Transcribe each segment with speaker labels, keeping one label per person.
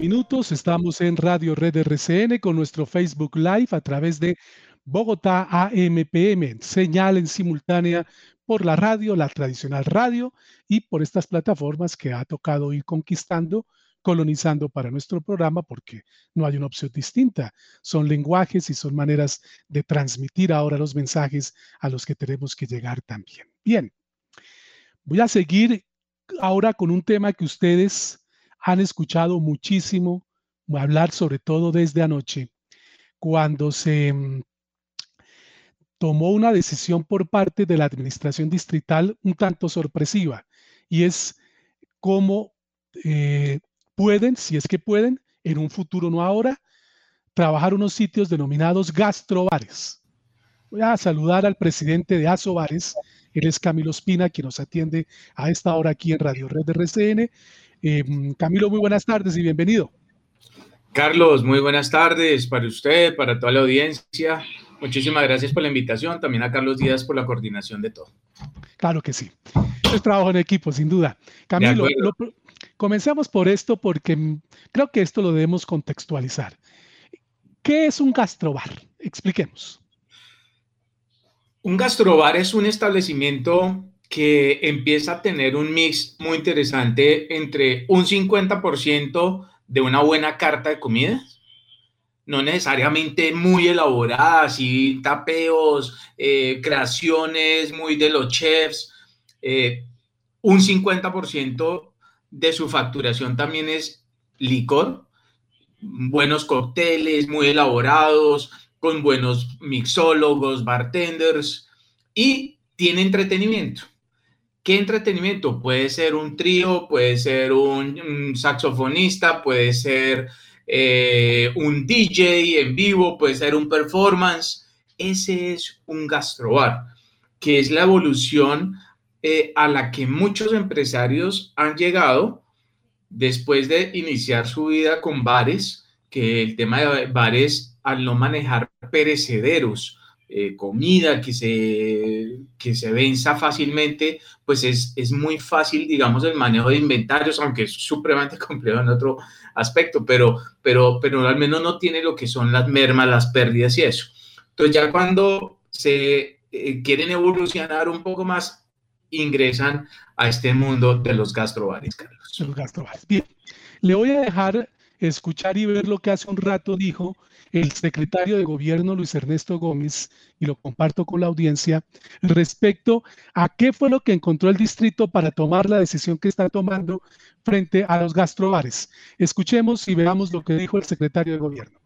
Speaker 1: minutos. Estamos en Radio Red RCN con nuestro Facebook Live a través de Bogotá AMPM, señal en simultánea por la radio, la tradicional radio, y por estas plataformas que ha tocado ir conquistando, colonizando para nuestro programa, porque no hay una opción distinta. Son lenguajes y son maneras de transmitir ahora los mensajes a los que tenemos que llegar también. Bien, voy a seguir ahora con un tema que ustedes han escuchado muchísimo hablar, sobre todo desde anoche, cuando se tomó una decisión por parte de la administración distrital un tanto sorpresiva, y es cómo pueden, si es que pueden, en un futuro, no ahora, trabajar unos sitios denominados gastrobares. Voy a saludar al presidente de Asobares, él es Camilo Espina, quien nos atiende a esta hora aquí en Radio Red RCN. Camilo, muy buenas tardes y bienvenido.
Speaker 2: Carlos, muy buenas tardes para usted, para toda la audiencia. Muchísimas gracias por la invitación, también a Carlos Díaz por la coordinación de todo.
Speaker 1: Claro que sí. Es trabajo en equipo, sin duda. Camilo, comencemos por esto porque creo que esto lo debemos contextualizar. ¿Qué es un gastrobar? Expliquemos.
Speaker 2: Un gastrobar es un establecimiento que empieza a tener un mix muy interesante entre un 50% de una buena carta de comidas, no necesariamente muy elaboradas, así tapeos, creaciones muy de los chefs. Un 50% de su facturación también es licor, buenos cócteles muy elaborados, con buenos mixólogos, bartenders, y tiene entretenimiento. ¿Qué entretenimiento? Puede ser un trío, puede ser un saxofonista, puede ser un DJ en vivo, puede ser un performance. Ese es un gastrobar, que es la evolución a la que muchos empresarios han llegado después de iniciar su vida con bares, que el tema de bares, al no manejar perecederos, comida que se venza fácilmente, pues es muy fácil, digamos, el manejo de inventarios, aunque es supremamente complejo en otro aspecto, pero al menos no tiene lo que son las mermas, las pérdidas y eso. Entonces ya cuando se quieren evolucionar un poco más, ingresan a este mundo de los gastrobares, Carlos.
Speaker 1: Los gastrobares. Bien, le voy a dejar escuchar y ver lo que hace un rato dijo el secretario de Gobierno, Luis Ernesto Gómez, y lo comparto con la audiencia, respecto a qué fue lo que encontró el distrito para tomar la decisión que está tomando frente a los gastrobares. Escuchemos y veamos lo que dijo el secretario de Gobierno.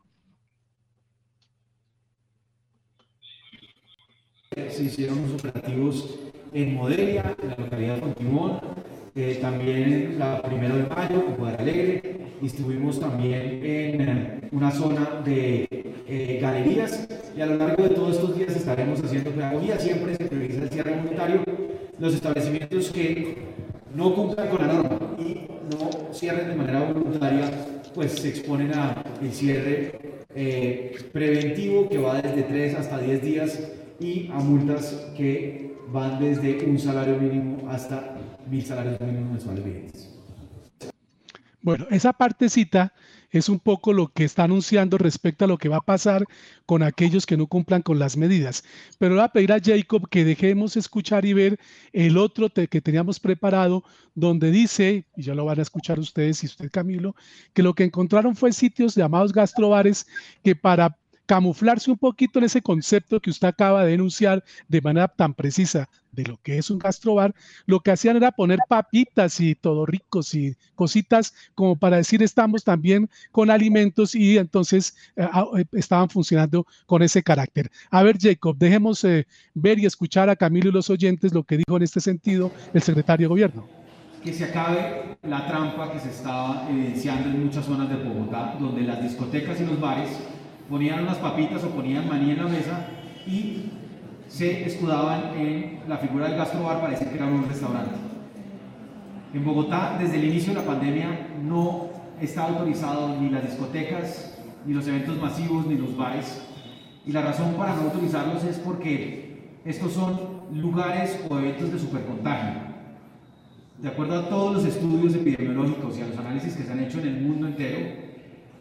Speaker 3: Se hicieron unos operativos en Modelia, en la localidad de Fontimón, también la 1 de mayo en Poder Alegre, estuvimos también en una zona de galerías, y a lo largo de todos estos días estaremos haciendo pedagogía. Siempre se prioriza el cierre voluntario. Los establecimientos que no cumplan con la norma y no cierren de manera voluntaria, pues se exponen al cierre preventivo, que va desde 3 hasta 10 días, y a multas que van desde un salario mínimo hasta 1.000 salarios mínimos mensuales vigentes.
Speaker 1: Bueno, esa partecita es un poco lo que está anunciando respecto a lo que va a pasar con aquellos que no cumplan con las medidas. Pero voy a pedir a Jacob que dejemos escuchar y ver el otro que teníamos preparado, donde dice, y ya lo van a escuchar ustedes y usted, Camilo, que lo que encontraron fue sitios llamados gastrobares que, para camuflarse un poquito en ese concepto que usted acaba de denunciar de manera tan precisa de lo que es un gastrobar, lo que hacían era poner papitas y todo ricos y cositas como para decir estamos también con alimentos, y entonces estaban funcionando con ese carácter. A ver, Jacob, dejemos ver y escuchar a Camilo y los oyentes lo que dijo en este sentido el secretario de Gobierno.
Speaker 3: Que se acabe la trampa que se estaba evidenciando en muchas zonas de Bogotá, donde las discotecas y los bares ponían unas papitas o ponían maní en la mesa y se escudaban en la figura del gastrobar para decir que era un restaurante. En Bogotá, desde el inicio de la pandemia, no está autorizado ni las discotecas, ni los eventos masivos, ni los bares. Y la razón para no autorizarlos es porque estos son lugares o eventos de supercontagio. De acuerdo a todos los estudios epidemiológicos y a los análisis que se han hecho en el mundo entero,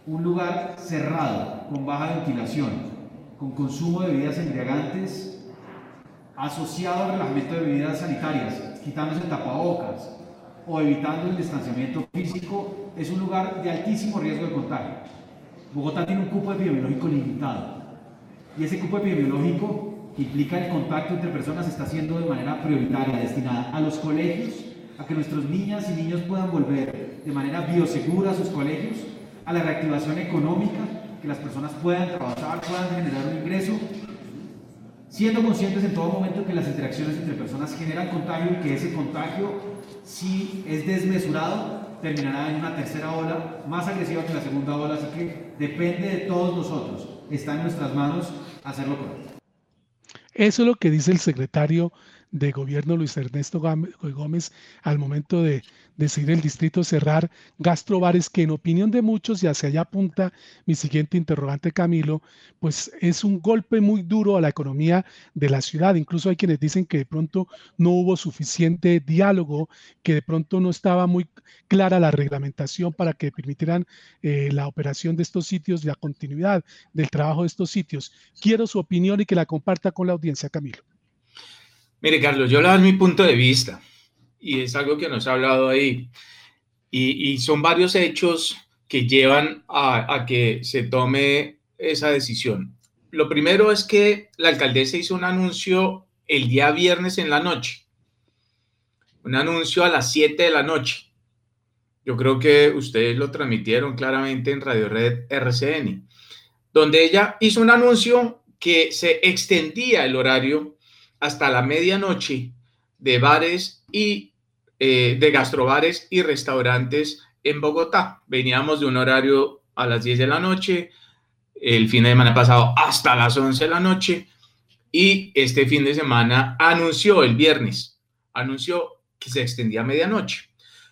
Speaker 3: un lugar cerrado, con baja ventilación, con consumo de bebidas embriagantes, asociado al relajamiento de bebidas sanitarias, quitándose el tapabocas o evitando el distanciamiento físico, es un lugar de altísimo riesgo de contagio. Bogotá tiene un cupo epidemiológico limitado y ese cupo epidemiológico que implica el contacto entre personas está siendo de manera prioritaria destinada a los colegios, a que nuestros niñas y niños puedan volver de manera biosegura a sus colegios, a la reactivación económica, que las personas puedan trabajar, puedan generar un ingreso, siendo conscientes en todo momento que las interacciones entre personas generan contagio y que ese contagio, si es desmesurado, terminará en una tercera ola más agresiva que la segunda ola, así que depende de todos nosotros, está en nuestras manos hacerlo correcto.
Speaker 1: Eso es lo que dice el secretario de Gobierno, Luis Ernesto Gómez, al momento de decidir el distrito cerrar gastrobares, que en opinión de muchos, y hacia allá apunta mi siguiente interrogante, Camilo, pues es un golpe muy duro a la economía de la ciudad. Incluso hay quienes dicen que de pronto no hubo suficiente diálogo, que de pronto no estaba muy clara la reglamentación para que permitieran la operación de estos sitios, la continuidad del trabajo de estos sitios. Quiero su opinión y que la comparta con la audiencia, Camilo.
Speaker 2: Mire, Carlos, yo le doy mi punto de vista y es algo que nos ha hablado ahí y son varios hechos que llevan a que se tome esa decisión. Lo primero es que la alcaldesa hizo un anuncio el día viernes en la noche, un anuncio a las 7 de la noche. Yo creo que ustedes lo transmitieron claramente en Radio Red RCN, donde ella hizo un anuncio que se extendía el horario hasta la medianoche de bares y de gastrobares y restaurantes en Bogotá. Veníamos de un horario a las 10 de la noche, el fin de semana pasado hasta las 11 de la noche y este fin de semana el viernes, anunció que se extendía a medianoche.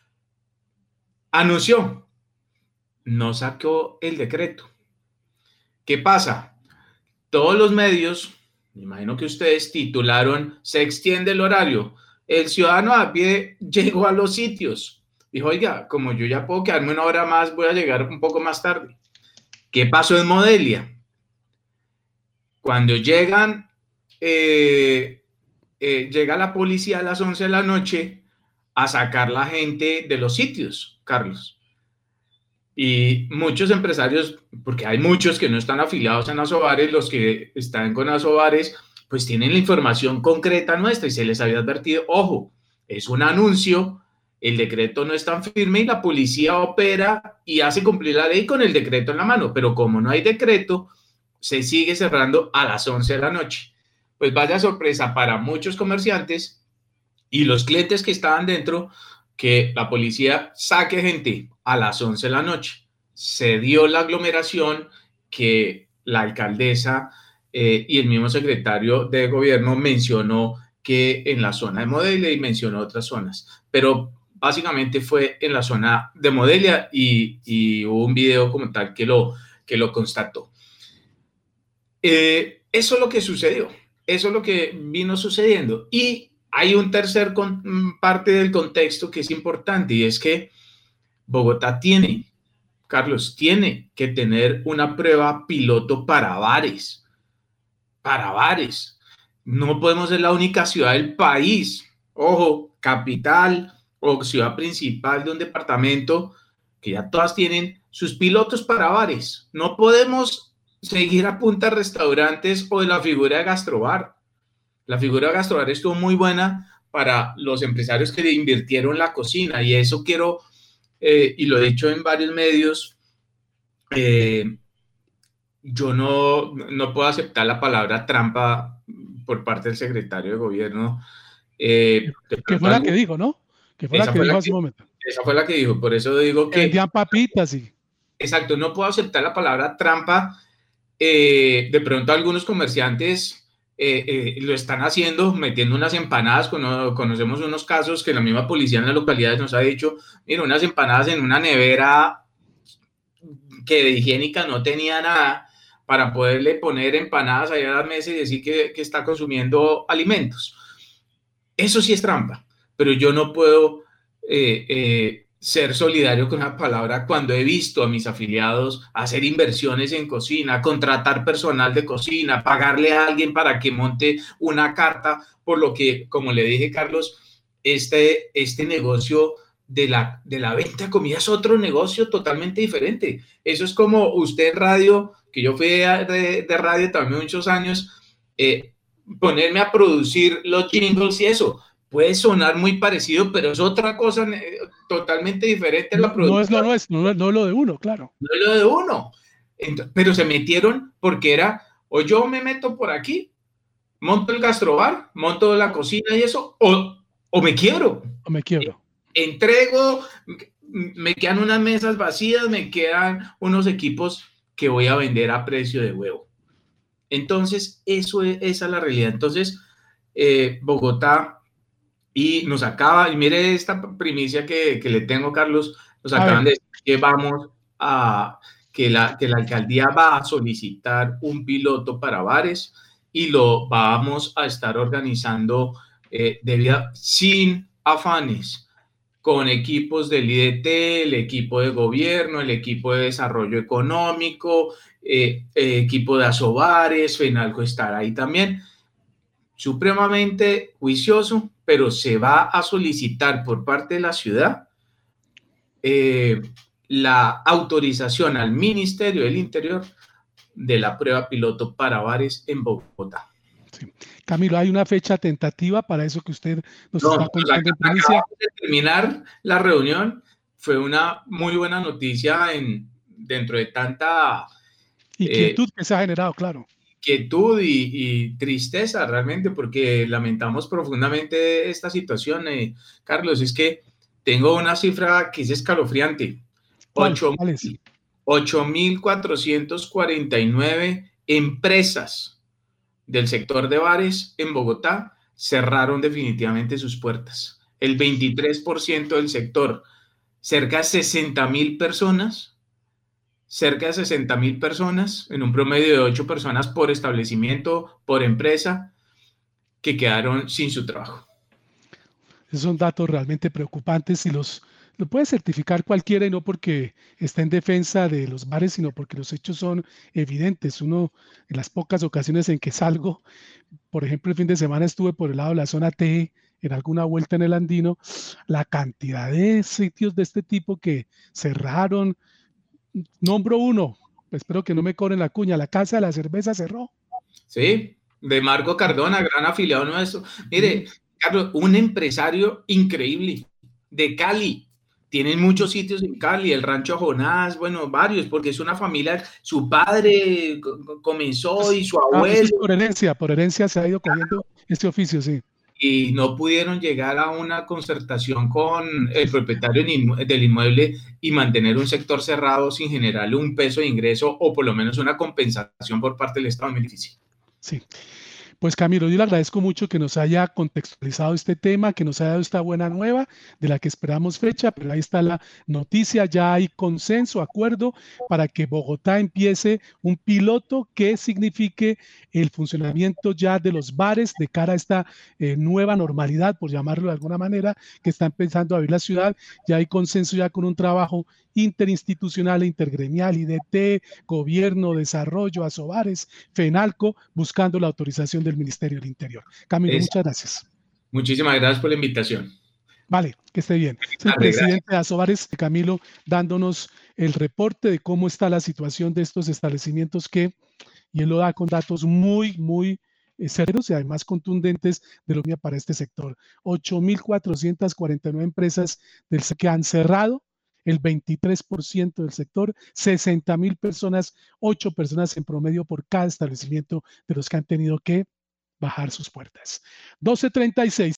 Speaker 2: No sacó el decreto. ¿Qué pasa? Todos los medios, me imagino que ustedes titularon, se extiende el horario. El ciudadano a pie llegó a los sitios. Dijo, oiga, como yo ya puedo quedarme una hora más, voy a llegar un poco más tarde. ¿Qué pasó en Modelia? Cuando llegan, llega la policía a las 11 de la noche a sacar la gente de los sitios, Carlos. Y muchos empresarios, porque hay muchos que no están afiliados en Asobares, los que están con Asobares, pues tienen la información concreta nuestra y se les había advertido, ojo, es un anuncio, el decreto no es tan firme y la policía opera y hace cumplir la ley con el decreto en la mano, pero como no hay decreto, se sigue cerrando a las 11 de la noche. Pues vaya sorpresa para muchos comerciantes y los clientes que estaban dentro, que la policía saque gente a las 11 de la noche. Se dio la aglomeración que la alcaldesa y el mismo secretario de gobierno mencionó que en la zona de Modelia y mencionó otras zonas, pero básicamente fue en la zona de Modelia y hubo un video como tal que lo constató. Eso es lo que sucedió, eso es lo que vino sucediendo y hay un tercer parte del contexto que es importante y es que Bogotá Carlos, tiene que tener una prueba piloto para bares. Para bares. No podemos ser la única ciudad del país, ojo, capital o ciudad principal de un departamento que ya todas tienen sus pilotos para bares. No podemos seguir a punta de restaurantes o de la figura de gastrobar. La figura de gastrobar estuvo muy buena para los empresarios que invirtieron en la cocina y eso quiero, y lo he dicho en varios medios, yo no puedo aceptar la palabra trampa por parte del secretario de gobierno.
Speaker 1: Que fue la que dijo, ¿no? Que fue la que dijo hace un momento.
Speaker 2: Esa fue la que dijo, por eso digo que...
Speaker 1: vendían papitas y...
Speaker 2: Exacto, no puedo aceptar la palabra trampa. De pronto algunos comerciantes... lo están haciendo, metiendo unas empanadas. Conocemos unos casos que la misma policía en las localidades nos ha dicho, mira, unas empanadas en una nevera que de higiénica no tenía nada para poderle poner empanadas allá a las mesas y decir que está consumiendo alimentos. Eso sí es trampa, pero yo no puedo ser solidario con la palabra cuando he visto a mis afiliados hacer inversiones en cocina, contratar personal de cocina, pagarle a alguien para que monte una carta, por lo que, como le dije, Carlos, este negocio de la venta de comida es otro negocio totalmente diferente. Eso es como usted en radio, que yo fui de radio también muchos años, ponerme a producir los jingles y eso. Puede sonar muy parecido, pero es otra cosa totalmente diferente a la producción.
Speaker 1: No es lo nuestro, no es lo de uno, claro.
Speaker 2: No es lo de uno. Pero se metieron porque era, o yo me meto por aquí, monto el gastrobar, monto la cocina y eso, o me quiebro.
Speaker 1: O me quiebro.
Speaker 2: Entrego, me quedan unas mesas vacías, me quedan unos equipos que voy a vender a precio de huevo. Entonces, esa es la realidad. Entonces, Bogotá, y nos acaba, y mire esta primicia que le tengo, Carlos, nos acaban de decir que vamos a, que la alcaldía va a solicitar un piloto para bares y lo vamos a estar organizando sin afanes, con equipos del IDT, el equipo de gobierno, el equipo de desarrollo económico, equipo de Asobares, Fenalco estará ahí también. Supremamente juicioso, pero se va a solicitar por parte de la ciudad la autorización al Ministerio del Interior de la prueba piloto para bares en Bogotá.
Speaker 1: Sí. Camilo, ¿hay una fecha tentativa para eso que usted nos está contando en primicia?
Speaker 2: Acabamos de terminar la reunión, fue una muy buena noticia dentro de tanta
Speaker 1: inquietud que se ha generado, claro.
Speaker 2: Inquietud y tristeza realmente, porque lamentamos profundamente esta situación. Carlos, es que tengo una cifra que es escalofriante. 8.449 empresas del sector de bares en Bogotá cerraron definitivamente sus puertas. El 23% del sector, cerca de 60.000 personas, en un promedio de 8 personas por establecimiento, por empresa, que quedaron sin su trabajo.
Speaker 1: Esos son datos realmente preocupantes y lo puede certificar cualquiera, y no porque está en defensa de los bares, sino porque los hechos son evidentes. Uno, en las pocas ocasiones en que salgo, por ejemplo, el fin de semana estuve por el lado de la zona T, en alguna vuelta en el Andino, la cantidad de sitios de este tipo que cerraron. Nombro uno, espero que no me cobren la cuña, la Casa de la Cerveza cerró.
Speaker 2: Sí, de Marco Cardona, gran afiliado nuestro. Mire, Carlos, un empresario increíble de Cali. Tienen muchos sitios en Cali, el Rancho Jonás, bueno, varios, porque es una familia, su padre comenzó y su abuelo.
Speaker 1: Es por herencia se ha ido cogiendo este oficio, sí.
Speaker 2: Y no pudieron llegar a una concertación con el propietario del inmueble y mantener un sector cerrado sin generarle un peso de ingreso o por lo menos una compensación por parte del Estado. Muy difícil.
Speaker 1: Sí. Pues Camilo, yo le agradezco mucho que nos haya contextualizado este tema, que nos haya dado esta buena nueva de la que esperamos fecha, pero ahí está la noticia, ya hay consenso, acuerdo para que Bogotá empiece un piloto que signifique el funcionamiento ya de los bares de cara a esta nueva normalidad, por llamarlo de alguna manera, que está empezando a vivir la ciudad. Ya hay consenso ya con un trabajo interinstitucional e intergremial, IDT, gobierno, desarrollo, Asobares, Fenalco, buscando la autorización del Ministerio del Interior. Camilo, muchas gracias.
Speaker 2: Muchísimas gracias por la invitación.
Speaker 1: Vale, que esté bien. Es el presidente de Asobares, Camilo, dándonos el reporte de cómo está la situación de estos establecimientos y él lo da con datos muy severos y además contundentes de lo que para este sector. 8.449 empresas que han cerrado, el 23% del sector, 60.000 personas, 8 personas en promedio por cada establecimiento de los que han tenido que bajar sus puertas. 12:36.